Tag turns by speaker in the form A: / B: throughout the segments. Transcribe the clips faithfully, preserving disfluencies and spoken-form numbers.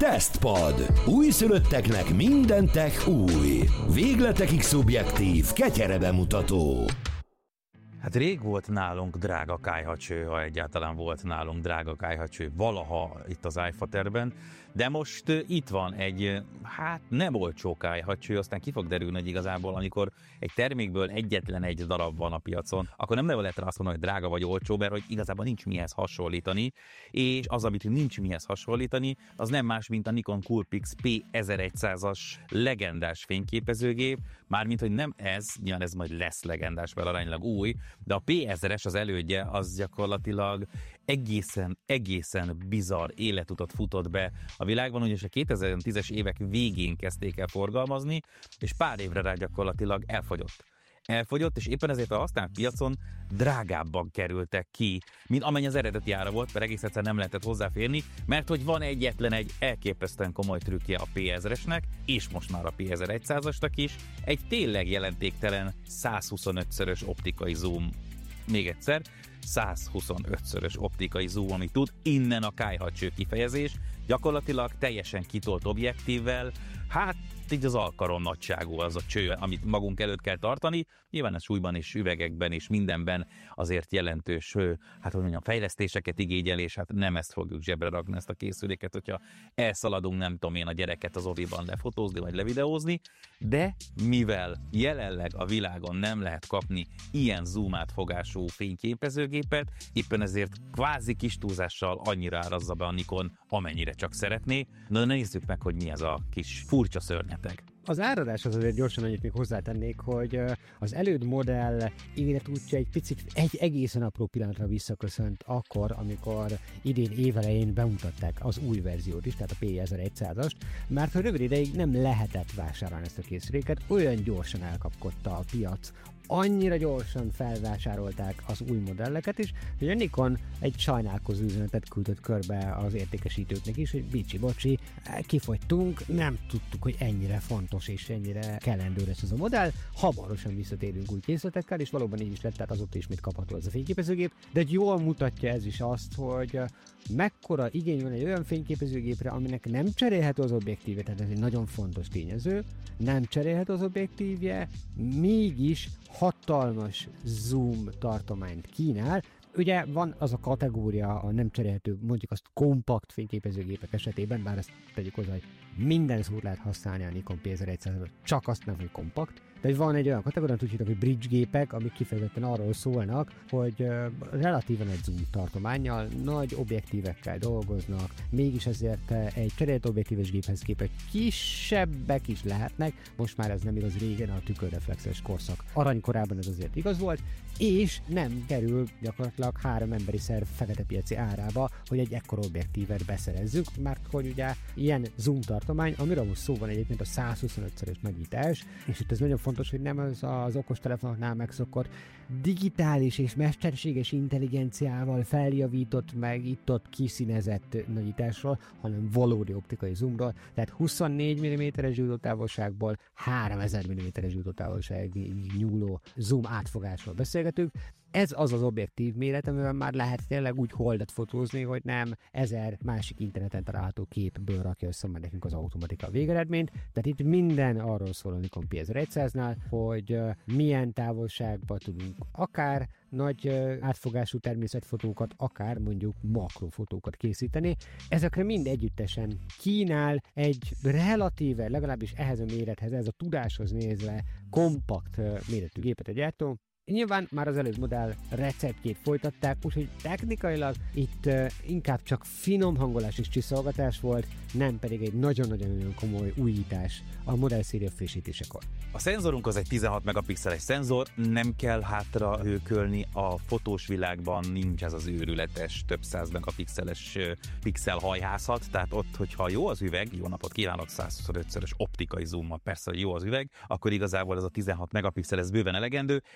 A: Tesztpad. Újszülötteknek minden tech új. Végletekig szubjektív, ketyere bemutató.
B: Hát rég volt nálunk drága kályhacső, ha egyáltalán volt nálunk drága kályhacső valaha itt az iFaterben, de most uh, itt van egy, hát nem olcsó kályhacső, aztán ki fog derülni, hogy igazából amikor egy termékből egyetlen egy darab van a piacon, akkor nem lehet rá azt mondani, hogy drága vagy olcsó, mert hogy igazából nincs mihez hasonlítani, és az, amit nincs mihez hasonlítani, az nem más, mint a Nikon Coolpix P ezerszázas legendás fényképezőgép, mármint, hogy nem ez, nyilván ez majd lesz legendás, mert aránylag új, de a P ezeres, az elődje, az gyakorlatilag egészen, egészen bizarr életutat futott be a világban, ugyanis a kétezer-tízes évek végén kezdték el forgalmazni, és pár évre rá gyakorlatilag elfogyott. Elfogyott, és éppen ezért a használt piacon drágábban kerültek ki, mint amennyi az eredeti ára volt, mert egész egyszerűen nem lehetett hozzáférni, mert hogy van egyetlen egy elképesztően komoly trükkje a P ezeresnek, és most már a P ezerszázasnak is, egy tényleg jelentéktelen százhuszonötszörös optikai zoom. Még egyszer, százhuszonötszörös optikai zoom, ami tud, innen a kályhacső kifejezés, gyakorlatilag teljesen kitolt objektívvel, hát így az alkarom nagyságú az a cső, amit magunk előtt kell tartani, nyilván a súlyban és üvegekben és mindenben azért jelentős, hát hogy mondjam, fejlesztéseket igényel, és hát nem ezt fogjuk zsebre rakni, ezt a készüléket, hogyha elszaladunk, nem tudom én, a gyereket az oviban lefotózni vagy levideózni, de mivel jelenleg a világon nem lehet kapni ilyen zoom átfogású fényképezőgépet, éppen ezért kvázi kis túlzással annyira árazza be a Nikon, amennyire csak szeretné. Na nézzük meg, hogy mi ez a kis furcsa szörnyeteg.
C: Az áradás az azért gyorsan annyit még hozzátennék, hogy az előd modell életútja egy picit, egy egészen apró pillanatra visszaköszönt akkor, amikor idén évelején bemutatták az új verziót is, tehát a P ezerszázast, mert hogy rövid ideig nem lehetett vásárolni ezt a készüléket, olyan gyorsan elkapkodta a piac, annyira gyorsan felvásárolták az új modelleket is, hogy a Nikon egy sajnálkozó üzenetet küldött körbe az értékesítőknek is, hogy bicsi-bocsi, kifogytunk, nem tudtuk, hogy ennyire fontos és ennyire kellendő lesz ez a modell, hamarosan visszatérünk új készletekkel, és valóban így is lett, tehát azóta ismét kapható ez a fényképezőgép, de jól mutatja ez is azt, hogy mekkora igény van egy olyan fényképezőgépre, aminek nem cserélhető az objektívje, tehát ez egy nagyon fontos tényező, nem cserélhető az objektívje, mégis hatalmas zoom tartományt kínál. Ugye van az a kategória a nem cserélhető, mondjuk azt kompakt fényképezőgépek esetében, bár ezt tegyük hozzá, hogy minden szót lehet használni a Nikon P ezerszázasban, csak azt nem, hogy kompakt. De van egy olyan kategória, úgy hívjuk, hogy bridge gépek, amik kifejezetten arról szólnak, hogy uh, relatíven egy zoom tartománnyal, nagy objektívekkel dolgoznak, mégis ezért uh, egy cserélt objektíves géphez képest kisebbek is lehetnek, most már ez nem igaz, régen a tükörreflexes korszak aranykorában ez azért igaz volt, és nem kerül gyakorlatilag három emberi szerv fekete piaci árába, hogy egy ekkora objektívet beszerezzük, mert hogy ugye ilyen zoom tartomány, amiről most szó van egyébként a százhuszonötszörös nagyítás, és itt ez nagyon fontos, hogy nem az az okostelefonoknál megszokott digitális és mesterséges intelligenciával feljavított, meg itt-ott kiszínezett nagyításról, hanem valódi optikai zoomról, tehát huszonnégy milliméteres zsújtótávolságból háromezer milliméteres zsújtótávolságig nyúló zoom átfogásról beszélgetünk. Ez az az objektív méret, amivel már lehet tényleg úgy holdat fotózni, hogy nem ezer másik interneten található képből rakja össze majd nekünk az automatika a végeredményt. Tehát itt minden arról szól a Nikon P ezerszáznál, hogy uh, milyen távolságban tudunk akár nagy uh, átfogású természetfotókat, akár mondjuk makrofotókat készíteni. Ezekre mind együttesen kínál egy relatíve, legalábbis ehhez a mérethez, ez a tudáshoz nézve kompakt uh, méretű gépet a gyártó. Nyilván már az előző modell receptjét folytatták, úgyhogy technikailag itt uh, inkább csak finom hangolás és csiszolgatás volt, nem pedig egy nagyon-nagyon komoly újítás a modellszéria frissítésekor.
B: A szenzorunk az egy tizenhat megapixeles szenzor, nem kell hátra hőkölni, a fotós világban nincs ez az őrületes, több száz megapixeles pixel hajhászat, tehát ott, hogyha jó az üveg, jó napot kívánok, százhuszonötszörös optikai zoommal, persze, hogy jó az üveg, akkor igazából ez a tizenhat megapixel, ez bőven elegendő, ehhez kapcsolatban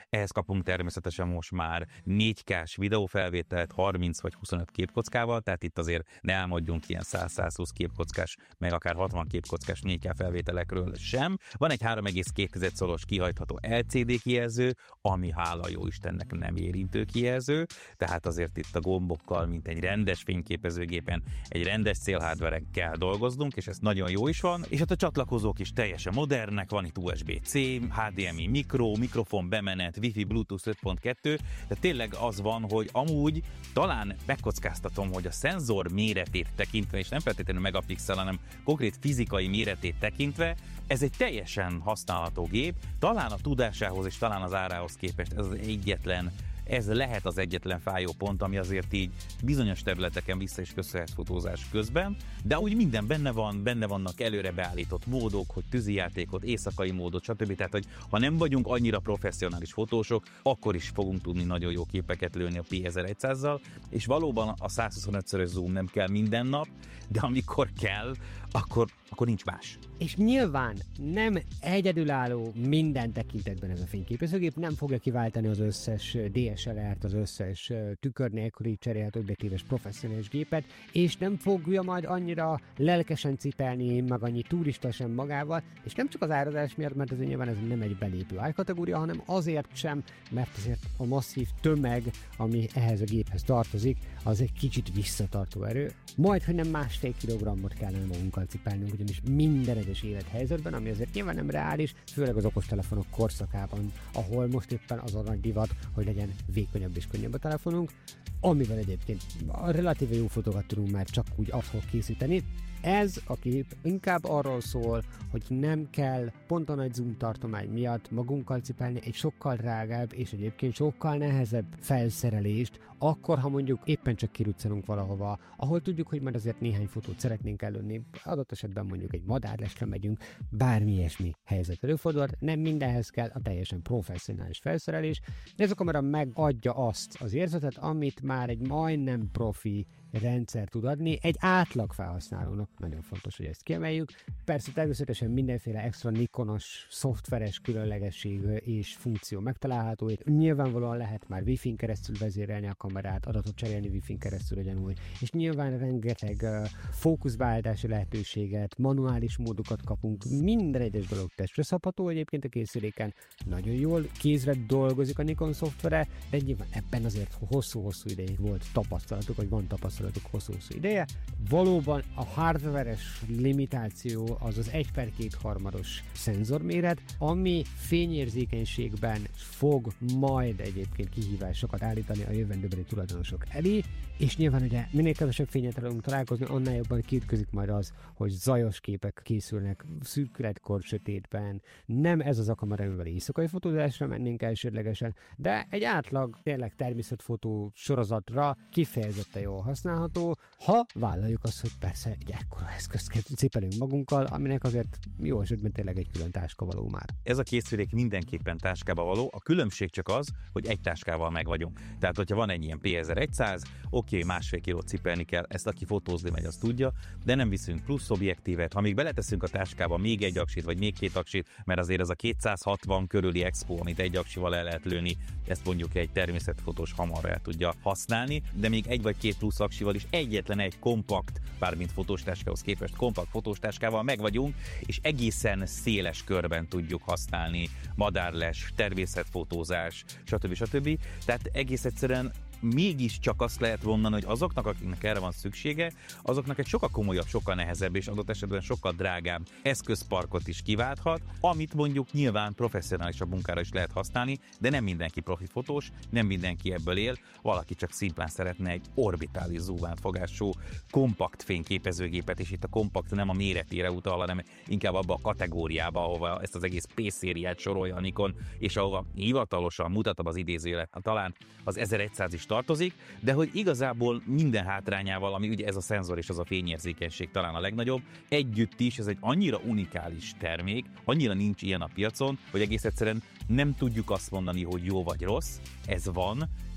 B: kapunk természetesen most már négy kás videófelvételt harminc vagy huszonöt képkockával, tehát itt azért ne álmodjunk ilyen száz-százhúsz képkockás, meg akár hatvan képkockás négy ká felvételekről sem. Van egy három egész két szoros kihajtható el cé dé kijelző, ami hála jó Istennek nem érintő kijelző, tehát azért itt a gombokkal, mint egy rendes fényképezőgépen, egy rendes célhardveren kell dolgoznunk, és ez nagyon jó is van, és hát a csatlakozók is teljesen modernek, van itt u es bé cé, há dé em i mikro, mikrofon bemenet, Wi-Fi, Bluetooth öt pont kettő, de tényleg az van, hogy amúgy talán megkockáztatom, hogy a szenzor méretét tekintve, és nem feltétlenül megapixel, hanem konkrét fizikai méretét tekintve, ez egy teljesen használható gép, talán a tudásához és talán az árához képest ez az egyetlen, ez lehet az egyetlen fájó pont, ami azért így bizonyos területeken vissza is köszönhet fotózás közben, de úgy minden benne van, benne vannak előre beállított módok, hogy tűzijátékot, éjszakai módot, stb. Tehát, hogy ha nem vagyunk annyira professzionális fotósok, akkor is fogunk tudni nagyon jó képeket lőni a P ezerszázzal, és valóban a százhuszonötszörös zoom nem kell minden nap, de amikor kell, akkor, akkor nincs más.
C: És nyilván nem egyedülálló minden tekintetben ez a fényképezőgép, nem fogja kiváltani az összes dé es el er-t, az összes tükör nélküli cserélhető objektíves professzionális gépet, és nem fogja majd annyira lelkesen cipelni, meg annyi turista sem magával, és nem csak az árazás miatt, mert ez nyilván ez nem egy belépő árkategória, hanem azért sem, mert azért a masszív tömeg, ami ehhez a géphez tartozik, az egy kicsit visszatartó erő. Majd, hogy nem másfél kilogrammot kellene magunkkal cipelnünk, ugyanis minden egyes élethelyzetben, ami azért nyilván nem reális, főleg az okostelefonok korszakában, ahol most éppen az a nagy divat, hogy legyen vékonyabb és könnyebb a telefonunk, amivel egyébként a relatíve jó fotókat tudunk már csak úgy adhok készíteni. Ez a kép inkább arról szól, hogy nem kell pont a nagy zoom tartomány miatt magunkkal cipelni egy sokkal drágább és egyébként sokkal nehezebb felszerelést, akkor, ha mondjuk éppen csak kiruccanunk valahova, ahol tudjuk, hogy már azért néhány fotót szeretnénk előni, adott esetben mondjuk egy madárlesre megyünk, bármi ilyesmi helyzet előfordulhat, nem mindenhez kell a teljesen professzionális felszerelés, de ez a kamera megadja azt az érzetet, amit már egy majdnem profi rendszer tud adni, egy átlag felhasználónak nagyon fontos, hogy ezt kiemeljük. Persze természetesen mindenféle extra Nikonos, szoftveres különlegesség és funkció megtalálható. Itt nyilvánvalóan lehet már Wi-Fi-n keresztül vezérelni a kamerát, adatot cserélni Wi-Fi-n keresztül ugyanúgy, és nyilván rengeteg uh, fókuszbeállítási lehetőséget, manuális módokat kapunk, minden egyes dolog testre szabható egyébként a készüléken. Nagyon jól kézre dolgozik a Nikon szoftvere, de nyilván ebben azért hosszú-hosszú ideig volt tapasztalatuk, vagy van tapasztalatuk hosszú-hosszú ideje. Valóban a hardveres limitáció az az egy per két harmados szenzorméret, ami fényérzékenységben fog majd egyébként kihívásokat állítani a jövendőbeli tulajdonosok elé, és nyilván ugye minél kevesebb fényet tudunk találkozni, annál jobban kiütközik majd az, hogy zajos képek készülnek szürkületkor sötétben. Nem ez az a kamera, amivel éjszakai fotózásra mennénk elsődlegesen, de egy átlag tényleg természetfotó sorozatra kifejezetten jól használható, ha vállaljuk azt, hogy persze egy ekkora eszközt cipelünk magunkkal, aminek azért jó esetben tényleg egy külön táska való már.
B: Ez a készülék mindenképpen táskába való, a különbség csak az, hogy egy táskával meg vagyunk. Tehát, hogyha van egy ilyen P ezerszáz, oké, okay, másfél kilót cipelni kell, ezt aki fotózni megy, azt tudja, de nem viszünk plusz objektívet. Ha még beleteszünk a táskába még egy aksit, vagy még két aksit, mert azért az a kétszázhatvan körüli expo, amit egy aksival el lehet lőni, ezt mondjuk egy természetfotós hamar el tudja használni, de még egy vagy két plusz aksival is egyetlen egy kompakt, bármint fotóstáskához képest kompakt fotóstáskával meg vagyunk, és egészen széles körben tudjuk használni madárles, természetfotózás, stb. stb. Tehát egész egyszerűen mégiscsak azt lehet mondani, hogy azoknak, akiknek erre van szüksége, azoknak egy sokkal komolyabb, sokkal nehezebb és adott esetben sokkal drágább eszközparkot is kiválthat, amit mondjuk nyilván professzionálisabb munkára is lehet használni, de nem mindenki profi fotós, nem mindenki ebből él, valaki csak szimplán szeretne egy orbitális zoomátfogású kompakt fényképezőgépet, és itt a kompakt nem a méretére utal, hanem inkább abba a kategóriába, ahova ezt az egész P-szériát sorolja a Nikon, és ahova hivatalosan mutatom az idézőjelet, talán az ezerszáz is tartozik, de hogy igazából minden hátrányával, ami ugye ez a szenzor és az a fényérzékenység talán a legnagyobb, együtt is ez egy annyira unikális termék, annyira nincs ilyen a piacon, hogy egész egyszerűen nem tudjuk azt mondani, hogy jó vagy rossz, ez van,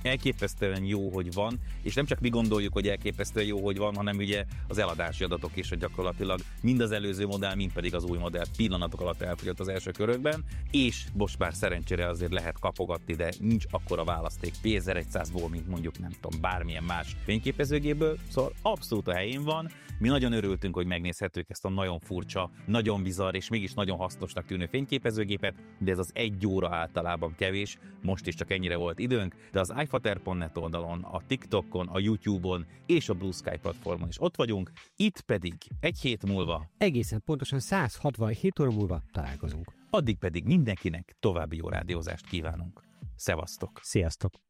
B: elképesztően jó, hogy van, és nem csak mi gondoljuk, hogy elképesztően jó, hogy van, hanem ugye az eladási adatok is, hogy gyakorlatilag mind az előző modell, mind pedig az új modell pillanatok alatt elfogyott az első körökben, és most már szerencsére azért lehet kapogatni, de nincs akkora választék P ezerszázból, mint mondjuk nem tudom, bármilyen más fényképezőgépből, szóval abszolút a helyén van. Mi nagyon örültünk, hogy megnézhetők ezt a nagyon furcsa, nagyon bizarr és mégis nagyon hasznosnak tűnő fényképezőgépet, de ez az egy óra általában kevés, most is csak ennyire volt időnk, de az iFater pont net oldalon, a TikTokon, a YouTube-on és a Blue Sky platformon is ott vagyunk, itt pedig egy hét múlva,
C: egészen pontosan száz hatvanhét óra múlva találkozunk.
B: addig pedig mindenkinek további jó rádiózást kívánunk. Szevasztok!
C: Sziasztok!